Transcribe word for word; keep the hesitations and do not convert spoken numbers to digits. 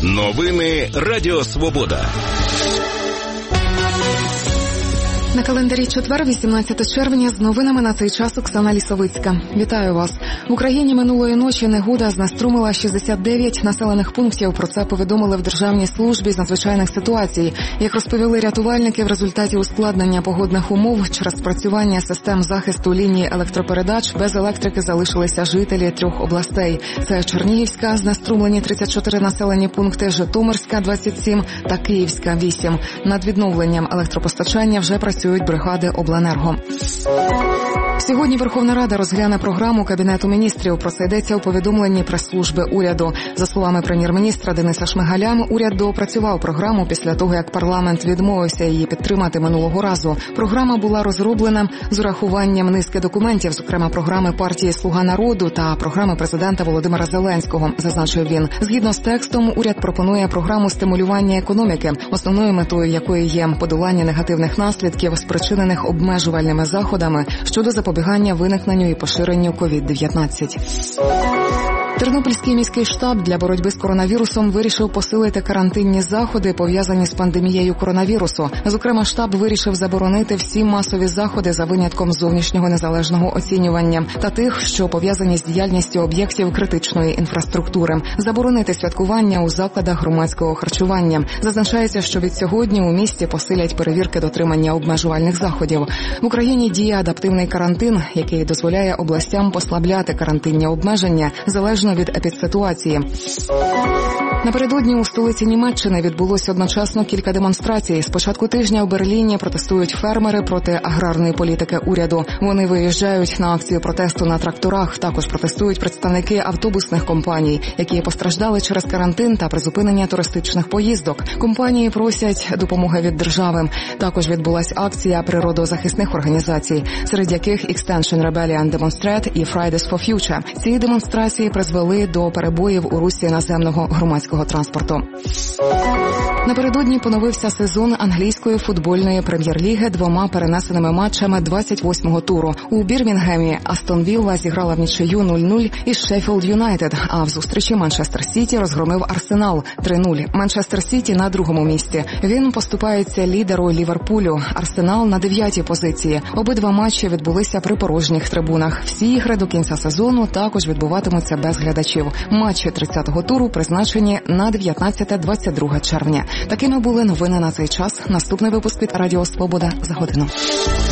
Новини Радіо Свобода. На календарі четвер, вісімнадцяте червня, з новинами на цей час Оксана Лісовицька. Вітаю вас. В Україні минулої ночі негода знеструмила шістдесят дев'ять населених пунктів. Про це повідомили в Державній службі з надзвичайних ситуацій. Як розповіли рятувальники, в результаті ускладнення погодних умов через спрацювання систем захисту лінії електропередач без електрики залишилися жителі трьох областей. Це Чернігівська, знеструмлені тридцять чотири населені пункти, Житомирська – двадцять сім та Київська – вісім. Над відновленням електропостачання вже працюють бригади обленерго. Сьогодні Верховна Рада розгляне програму Кабінету міністрів. Про це йдеться у повідомленні прес-служби уряду. За словами прем'єр-міністра Дениса Шмигаля, уряд доопрацював програму після того, як парламент відмовився її підтримати минулого разу. Програма була розроблена з урахуванням низки документів, зокрема програми партії «Слуга народу» та програми президента Володимира Зеленського, зазначив він. Згідно з текстом, уряд пропонує програму стимулювання економіки, основною метою якої є подолання негативних наслідків, спричинених обмежувальними заходами щодо запобігання виникненню і поширенню ковід дев'ятнадцять. Тернопільський міський штаб для боротьби з коронавірусом вирішив посилити карантинні заходи, пов'язані з пандемією коронавірусу. Зокрема, штаб вирішив заборонити всі масові заходи за винятком зовнішнього незалежного оцінювання та тих, що пов'язані з діяльністю об'єктів критичної інфраструктури. Заборонити святкування у закладах громадського харчування. Зазначається, що від сьогодні у місті посилять перевірки дотримання обмежувальних заходів. В Україні діє адаптивний карантин, який дозволяє областям послабляти карантинні обмеження залежно від епідситуації. Напередодні у столиці Німеччини відбулося одночасно кілька демонстрацій. З початку тижня в Берліні протестують фермери проти аграрної політики уряду. Вони виїжджають на акцію протесту на тракторах. Також протестують представники автобусних компаній, які постраждали через карантин та призупинення туристичних поїздок. Компанії просять допомоги від держави. Також відбулася акція природозахисних організацій, серед яких Extinction Rebellion Demonstrate і Fridays for Future. Ці демонстрації призвели до перебоїв у русі наземного громадського транспорту. Напередодні поновився сезон англійської футбольної прем'єр-ліги двома перенесеними матчами двадцять восьмого туру. У Бірмінгемі Астон Вілла зіграла в нічию нуль нуль із Шеффілд Юнайтед, а в зустрічі Манчестер Сіті розгромив Арсенал три нуль. Манчестер Сіті на другому місці. Він поступається лідеру Ліверпулю. Арсенал на дев'ятій позиції. Обидва матчі відбулися при порожніх трибунах. Всі ігри до кінця сезону також відбуватимуться без глядачів. Матчі тридцятого туру призначені на дев'ятнадцяте - двадцять друге червня. Такими були новини на цей час. Наступний випуск від Радіо Свобода за годину.